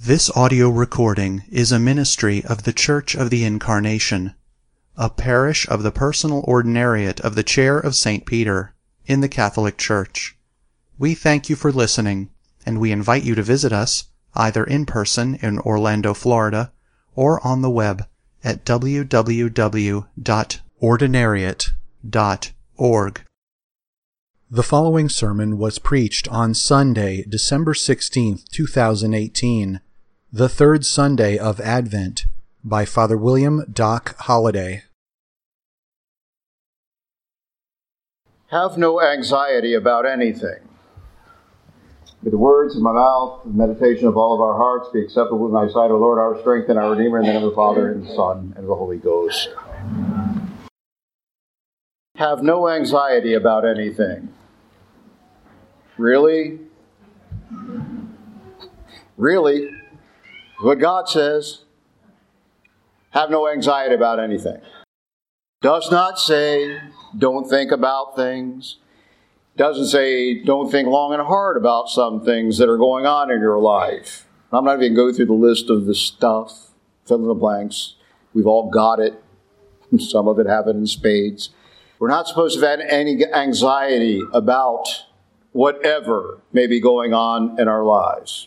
This audio recording is a ministry of the Church of the Incarnation, a parish of the Personal Ordinariate of the Chair of St. Peter, in the Catholic Church. We thank you for listening, and we invite you to visit us, either in person in Orlando, Florida, or on the web at www.ordinariate.org. The following sermon was preached on Sunday, December 16th, 2018, the third Sunday of Advent, by Father William Doc Holliday. Have no anxiety about anything. May the words of my mouth, the meditation of all of our hearts be acceptable in thy sight, O Lord, our strength and our Redeemer, in the name of the Father, and the Son, and the Holy Ghost. Have no anxiety about anything. Really? Really? What God says. Have no anxiety about anything. Does not say, don't think about things. Doesn't say, don't think long and hard about some things that are going on in your life. I'm not even going to go through the list of the stuff, fill in the blanks. We've all got it. Some of it have it in spades. We're not supposed to have any anxiety about whatever may be going on in our lives.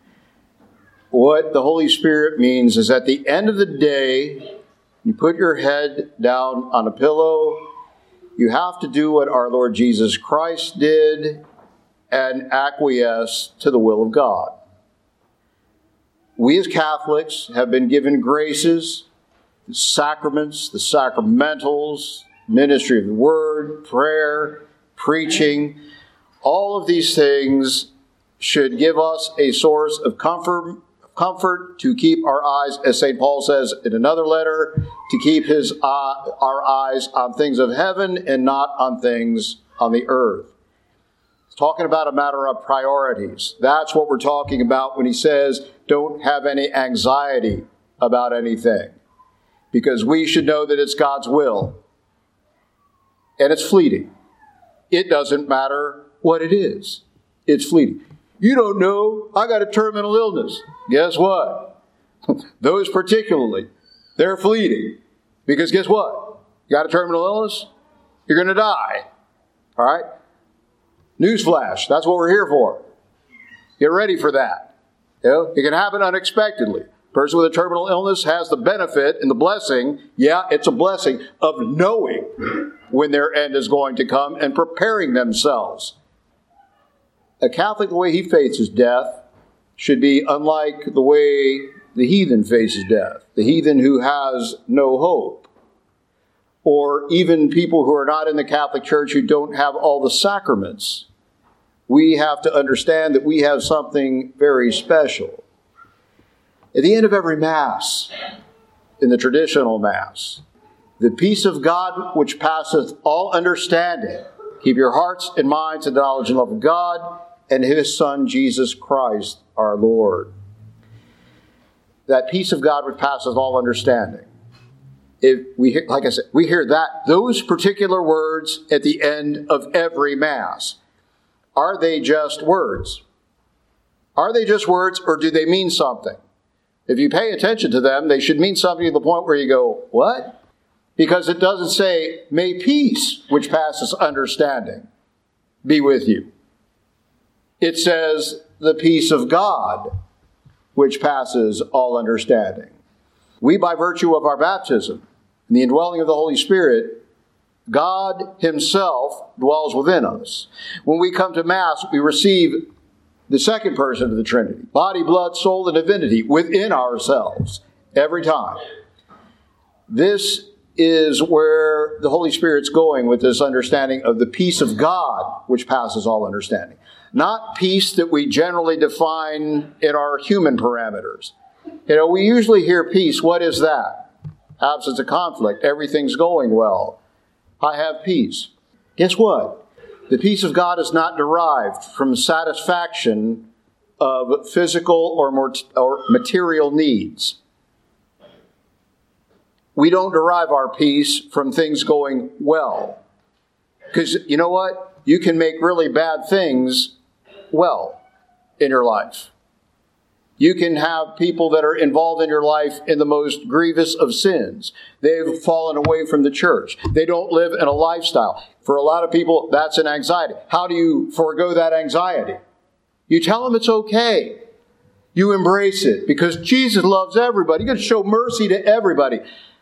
What the Holy Spirit means is at the end of the day, you put your head down on a pillow, you have to do what our Lord Jesus Christ did and acquiesce to the will of God. We as Catholics have been given graces, the sacraments, the sacramentals, ministry of the Word, prayer, preaching. All of these things should give us a source of comfort to keep our eyes, as St. Paul says in another letter, to keep our eyes on things of heaven and not on things on the earth. It's talking about a matter of priorities. That's what we're talking about when he says, don't have any anxiety about anything. Because we should know that it's God's will. And it's fleeting. It doesn't matter what it is. It's fleeting. You don't know, I got a terminal illness. Guess what? Those particularly, they're fleeting. Because guess what? You got a terminal illness? You're going to die. All right? Newsflash, that's what we're here for. Get ready for that. You know, it can happen unexpectedly. A person with a terminal illness has the benefit and the blessing, it's a blessing, of knowing when their end is going to come and preparing themselves. A Catholic, the way he faces death, should be unlike the way the heathen faces death. The heathen who has no hope. Or even people who are not in the Catholic Church who don't have all the sacraments. We have to understand that we have something very special. At the end of every Mass, in the traditional Mass, the peace of God which passeth all understanding, keep your hearts and minds in the knowledge and love of God and His Son, Jesus Christ, our Lord. That peace of God which passeth all understanding. Like I said, we hear those particular words at the end of every Mass. Are they just words? Are they just words, or do they mean something? If you pay attention to them, they should mean something to the point where you go, what? Because it doesn't say, may peace, which passes understanding, be with you. It says, the peace of God, which passes all understanding. We, by virtue of our baptism and the indwelling of the Holy Spirit, God Himself dwells within us. When we come to Mass, we receive the second person of the Trinity, body, blood, soul, and divinity within ourselves every time. This is where the Holy Spirit's going with this understanding of the peace of God, which passes all understanding. Not peace that we generally define in our human parameters. We usually hear peace. What is that? Absence of conflict. Everything's going well. I have peace. Guess what? The peace of God is not derived from satisfaction of physical or material needs. We don't derive our peace from things going well. Because you know what? You can make really bad things well in your life. You can have people that are involved in your life in the most grievous of sins. They've fallen away from the church. They don't live in a lifestyle. For a lot of people, that's an anxiety. How do you forego that anxiety? You tell them it's okay. You embrace it because Jesus loves everybody. You're going to show mercy to everybody.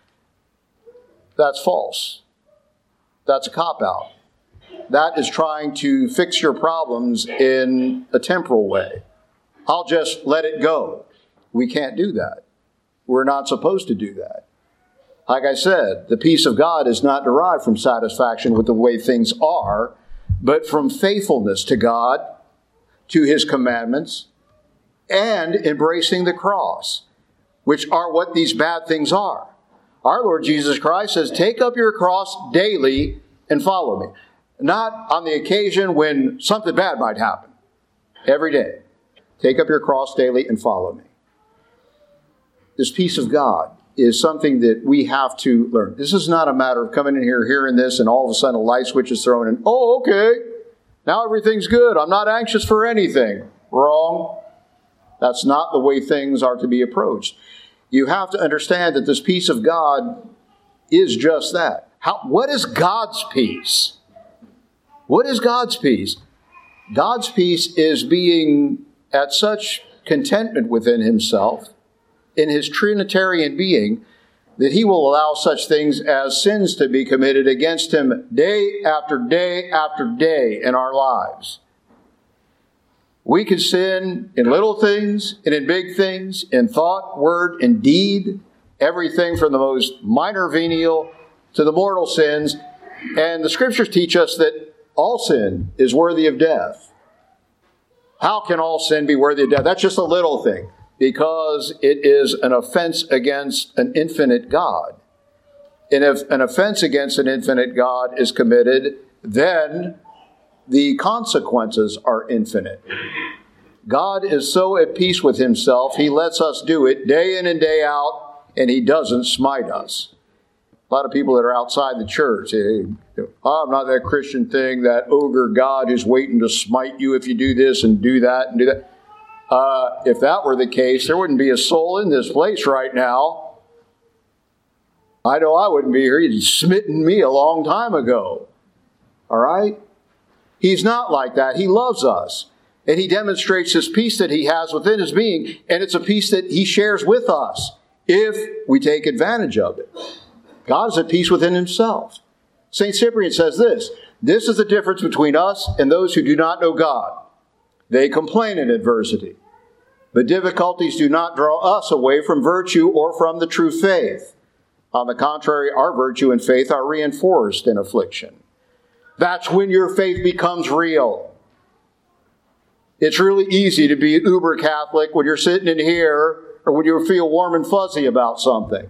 That's false. That's a cop-out. That is trying to fix your problems in a temporal way. I'll just let it go. We can't do that. We're not supposed to do that. Like I said, the peace of God is not derived from satisfaction with the way things are, but from faithfulness to God, to His commandments, and embracing the cross, which are what these bad things are. Our Lord Jesus Christ says, take up your cross daily and follow me. Not on the occasion when something bad might happen. Every day. Take up your cross daily and follow me. This peace of God is something that we have to learn. This is not a matter of coming in here, hearing this, and all of a sudden a light switch is thrown in. Oh, okay. Now everything's good. I'm not anxious for anything. Wrong. That's not the way things are to be approached. You have to understand that this peace of God is just that. What is God's peace? What is God's peace? God's peace is being at such contentment within Himself, in His Trinitarian being, that He will allow such things as sins to be committed against Him day after day after day in our lives. We can sin in little things and in big things, in thought, word, and deed, everything from the most minor venial to the mortal sins. And the Scriptures teach us that all sin is worthy of death. How can all sin be worthy of death? That's just a little thing, because it is an offense against an infinite God. And if an offense against an infinite God is committed, then the consequences are infinite. God is so at peace with Himself, He lets us do it day in and day out, and He doesn't smite us. A lot of people that are outside the church, I'm not that Christian thing, that ogre God who's waiting to smite you if you do this and do that and do that. If that were the case, there wouldn't be a soul in this place right now. I know I wouldn't be here. He'd smitten me a long time ago. All right? He's not like that. He loves us. And He demonstrates this peace that He has within His being. And it's a peace that He shares with us if we take advantage of it. God is at peace within Himself. St. Cyprian says this: this is the difference between us and those who do not know God. They complain in adversity, but difficulties do not draw us away from virtue or from the true faith. On the contrary, our virtue and faith are reinforced in affliction. That's when your faith becomes real. It's really easy to be uber Catholic when you're sitting in here or when you feel warm and fuzzy about something.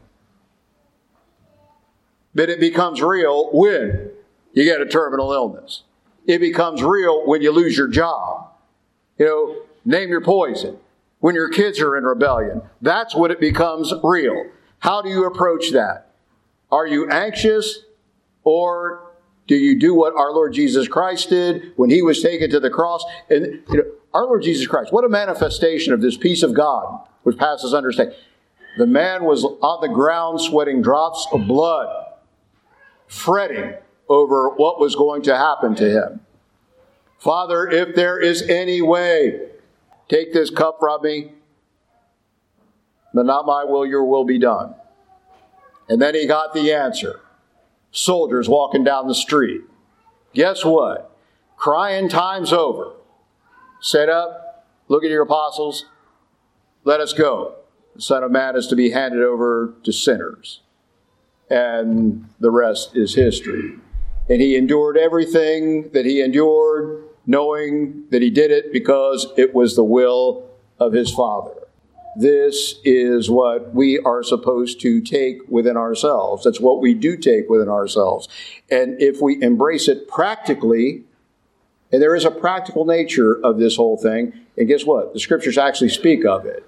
But it becomes real when you get a terminal illness. It becomes real when you lose your job. Name your poison. When your kids are in rebellion. That's when it becomes real. How do you approach that? Are you anxious, or do you do what our Lord Jesus Christ did when He was taken to the cross? And our Lord Jesus Christ, what a manifestation of this peace of God which passes understanding. The man was on the ground sweating drops of blood, fretting over what was going to happen to him. Father, if there is any way, take this cup from me, but not my will, your will be done. And then he got the answer. Soldiers walking down the street. Guess what? Crying time's over. Set up, look at your apostles, let us go. The Son of Man is to be handed over to sinners. And the rest is history. And he endured everything that he endured, knowing that he did it because it was the will of his Father. This is what we are supposed to take within ourselves. That's what we do take within ourselves. And if we embrace it practically, and there is a practical nature of this whole thing, and guess what? The Scriptures actually speak of it.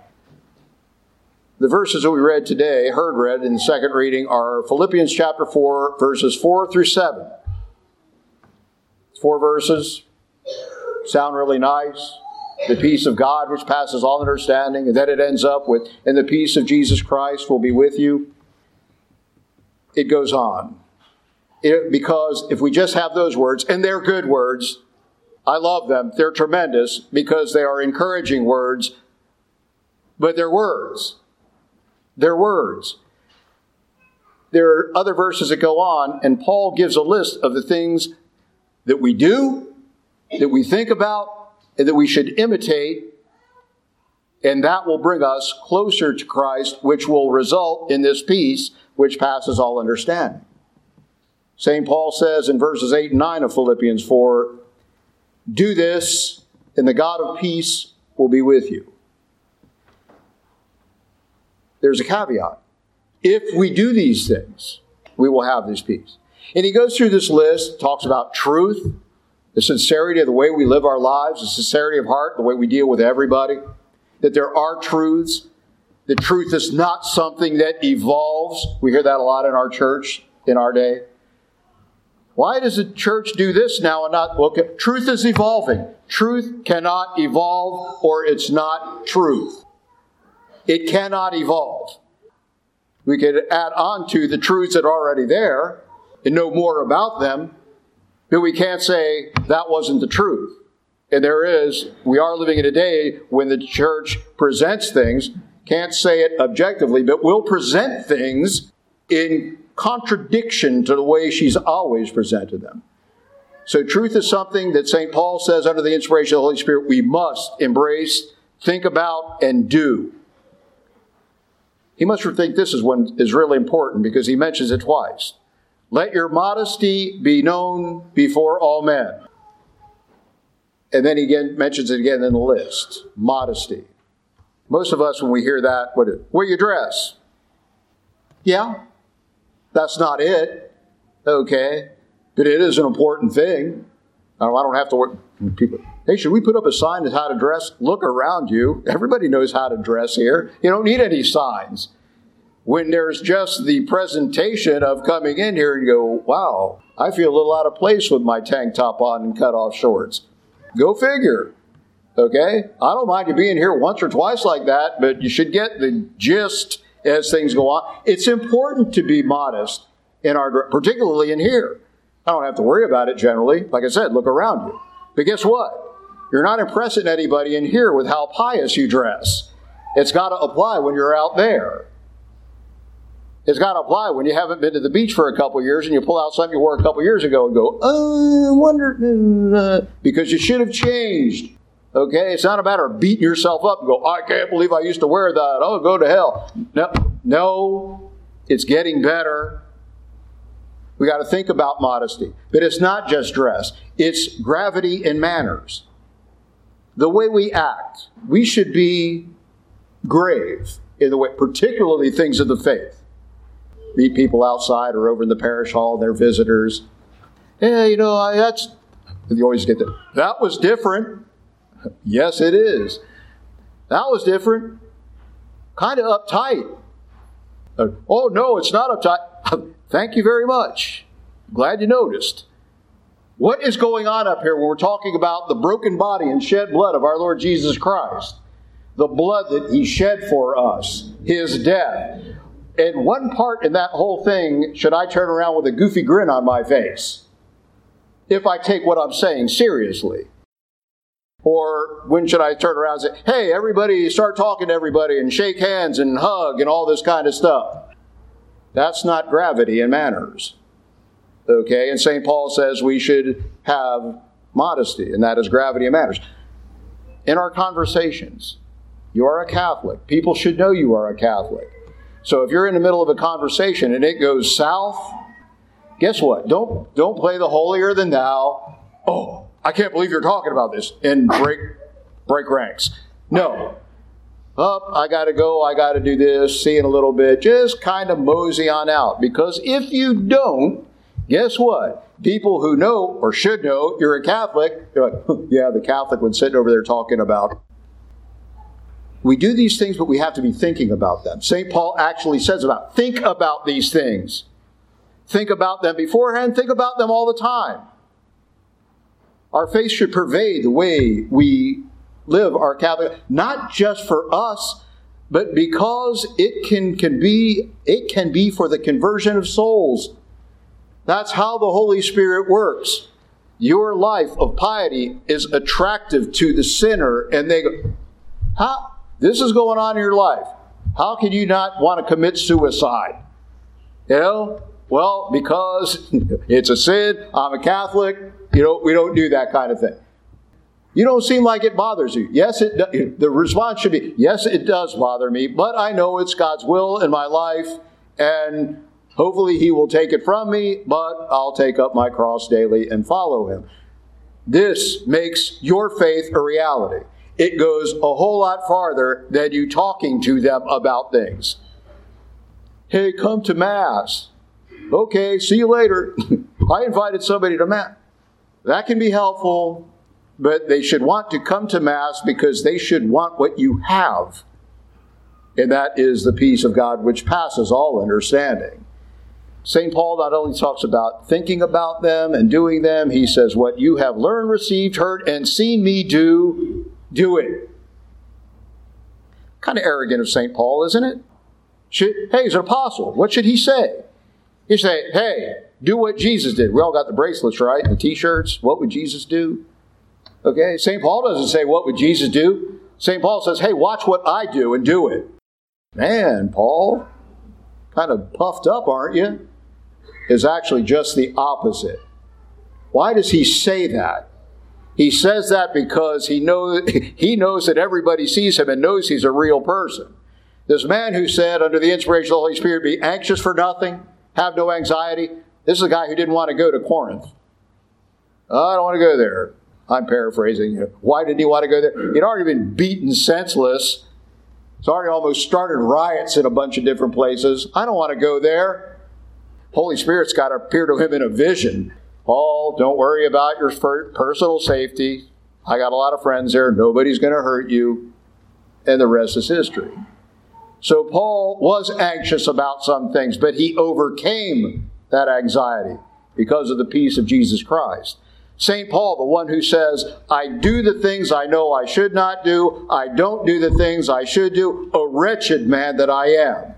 The verses that we read today, read in the second reading, are Philippians chapter 4, verses 4 through 7. 4 verses. Sound really nice. the peace of God which passes all understanding, and then it ends up with, and the peace of Jesus Christ will be with you. It goes on. Because if we just have those words, and they're good words, I love them, they're tremendous because they are encouraging words, but they're words. They're words. There are other verses that go on, and Paul gives a list of the things that we do, that we think about, and that we should imitate, and that will bring us closer to Christ, which will result in this peace which passes all understanding. St. Paul says in verses 8 and 9 of Philippians 4, do this, and the God of peace will be with you. There's a caveat. If we do these things, we will have this peace. And he goes through this list, talks about truth, the sincerity of the way we live our lives, the sincerity of heart, the way we deal with everybody, that there are truths. The truth is not something that evolves. We hear that a lot in our church in our day. Why does the church do this now and not? Well, truth is evolving. Truth cannot evolve or it's not truth. It cannot evolve. We could add on to the truths that are already there and know more about them, but we can't say that wasn't the truth. And we are living in a day when the church presents things, can't say it objectively, but will present things in contradiction to the way she's always presented them. So truth is something that St. Paul says under the inspiration of the Holy Spirit we must embrace, think about, and do. He must think this is really important because he mentions it twice. Let your modesty be known before all men. And then he again mentions it again in the list. Modesty. Most of us, when we hear that, where you dress. Yeah, that's not it. Okay. But it is an important thing. I don't have to work. People, hey, should we put up a sign that's how to dress? Look around you. Everybody knows how to dress here. You don't need any signs. When there's just the presentation of coming in here and go, wow, I feel a little out of place with my tank top on and cut off shorts. Go figure. Okay? I don't mind you being here once or twice like that, but you should get the gist as things go on. It's important to be modest in our, particularly in here. I don't have to worry about it generally. Like I said, look around you. But guess what? You're not impressing anybody in here with how pious you dress. It's got to apply when you're out there. It's got to apply when you haven't been to the beach for a couple of years and you pull out something you wore a couple of years ago and go, I wonder, because you should have changed. Okay? It's not a matter of beating yourself up and go, I can't believe I used to wear that. Oh, go to hell. No, it's getting better. We got to think about modesty. But it's not just dress. It's gravity and manners. The way we act. We should be grave in the way, particularly things of the faith. Meet people outside or over in the parish hall, they're visitors. Yeah, you always get that. That was different. Yes, it is. That was different. Kind of uptight. Oh, no, it's not uptight. Thank you very much. Glad you noticed. What is going on up here when we're talking about the broken body and shed blood of our Lord Jesus Christ? The blood that He shed for us. His death. And one part in that whole thing, should I turn around with a goofy grin on my face? If I take what I'm saying seriously. Or when should I turn around and say, hey, everybody, start talking to everybody and shake hands and hug and all this kind of stuff. That's not gravity and manners. Okay, and St. Paul says we should have modesty, and that is gravity and manners. In our conversations, you are a Catholic. People should know you are a Catholic. So if you're in the middle of a conversation and it goes south, guess what? Don't play the holier than thou. Oh, I can't believe you're talking about this, and break ranks. No. I got to go, I got to do this, see in a little bit. Just kind of mosey on out. Because if you don't, guess what? People who know or should know you're a Catholic, they're like, yeah, the Catholic was sitting over there talking about. We do these things, but we have to be thinking about them. St. Paul actually says think about these things. Think about them beforehand, think about them all the time. Our faith should pervade the way we live our Catholic, not just for us, but because it can be for the conversion of souls. That's how the Holy Spirit works. Your life of piety is attractive to the sinner, and they go, "How? This is going on in your life. How can you not want to commit suicide?" You know? Well, because it's a sin, I'm a Catholic, we don't do that kind of thing. You don't seem like it bothers you. Yes, the response should be, yes, it does bother me, but I know it's God's will in my life, and hopefully He will take it from me, but I'll take up my cross daily and follow Him. This makes your faith a reality. It goes a whole lot farther than you talking to them about things. Hey, come to Mass. Okay, see you later. I invited somebody to Mass. That can be helpful, but they should want to come to Mass because they should want what you have. And that is the peace of God which passes all understanding. St. Paul not only talks about thinking about them and doing them, he says, what you have learned, received, heard, and seen me do, do it. Kind of arrogant of St. Paul, isn't it? Hey, he's an apostle. What should he say? He say, hey, do what Jesus did. We all got the bracelets, right? And the t-shirts. What would Jesus do? Okay, St. Paul doesn't say, what would Jesus do? St. Paul says, hey, watch what I do and do it. Man, Paul, kind of puffed up, aren't you? Is actually just the opposite. Why does he say that? He says that because he knows that everybody sees him and knows he's a real person. This man who said, under the inspiration of the Holy Spirit, be anxious for nothing, have no anxiety. This is a guy who didn't want to go to Corinth. I don't want to go there. I'm paraphrasing. Why didn't he want to go there? He'd already been beaten senseless. He's already almost started riots in a bunch of different places. I don't want to go there. Holy Spirit's got to appear to him in a vision. Paul, don't worry about your personal safety. I got a lot of friends there. Nobody's going to hurt you. And the rest is history. So Paul was anxious about some things, but he overcame that anxiety because of the peace of Jesus Christ. St. Paul, the one who says, I do the things I know I should not do. I don't do the things I should do. A wretched man that I am.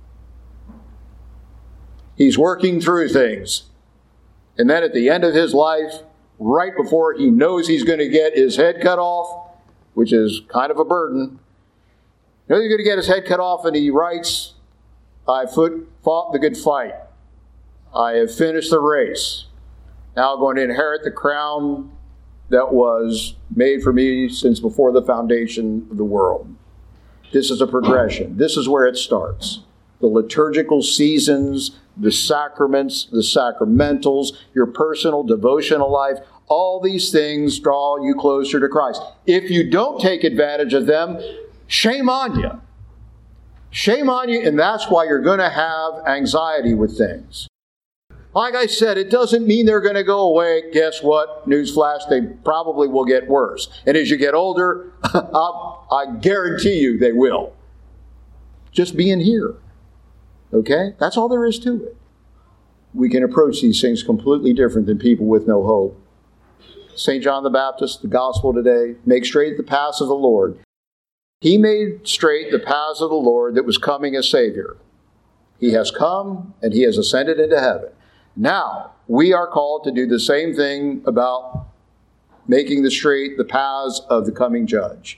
He's working through things. And then at the end of his life, right before he knows he's going to get his head cut off, which is kind of a burden, he's going to get his head cut off, and he writes, I fought the good fight. I have finished the race. Now I'm going to inherit the crown that was made for me since before the foundation of the world. This is a progression. This is where it starts. The liturgical seasons, the sacraments, the sacramentals, your personal devotional life, all these things draw you closer to Christ. If you don't take advantage of them, shame on you. Shame on you, and that's why you're going to have anxiety with things. Like I said, it doesn't mean they're going to go away. Guess what? Newsflash, they probably will get worse. And as you get older, I guarantee you they will. Just being here. Okay? That's all there is to it. We can approach these things completely different than people with no hope. St. John the Baptist, the gospel today, make straight the paths of the Lord. He made straight the paths of the Lord that was coming as Savior. He has come and He has ascended into heaven. Now, we are called to do the same thing about making straight the paths of the coming Judge.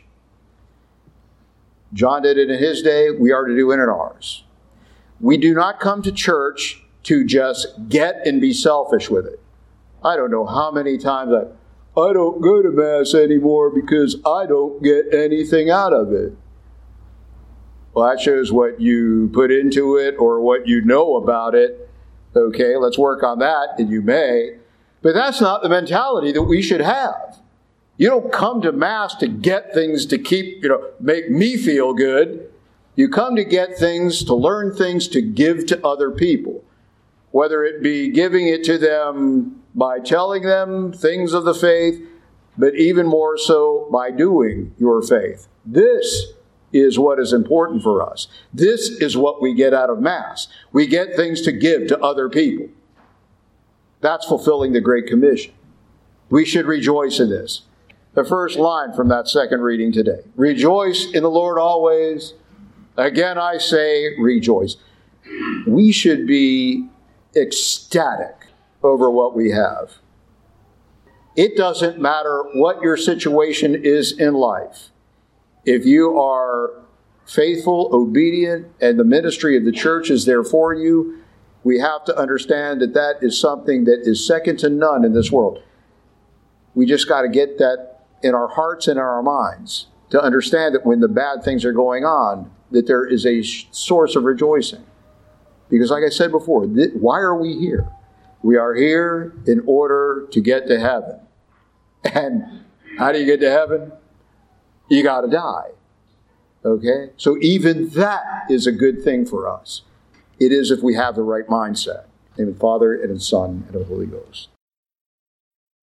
John did it in his day. We are to do it in ours. We do not come to church to just get and be selfish with it. I don't know how many times I don't go to Mass anymore because I don't get anything out of it. Well, that shows what you put into it or what you know about it. Okay, let's work on that, and you may. But that's not the mentality that we should have. You don't come to Mass to get things to make me feel good. You come to get things, to learn things, to give to other people. Whether it be giving it to them by telling them things of the faith, but even more so by doing your faith. This is what is important for us. This is what we get out of Mass. We get things to give to other people. That's fulfilling the Great Commission. We should rejoice in this. the first line from that second reading today. Rejoice in the Lord always. Again, I say rejoice. We should be ecstatic over what we have. It doesn't matter what your situation is in life. If you are faithful, obedient, and the ministry of the church is there for you, we have to understand that that is something that is second to none in this world. We just got to get that in our hearts and in our minds to understand that when the bad things are going on, that there is a source of rejoicing. Because like I said before, why are we here? We are here in order to get to heaven. And how do you get to heaven? You got to die. Okay? So even that is a good thing for us. It is if we have the right mindset. In the Father, and in the Son, and of the Holy Ghost.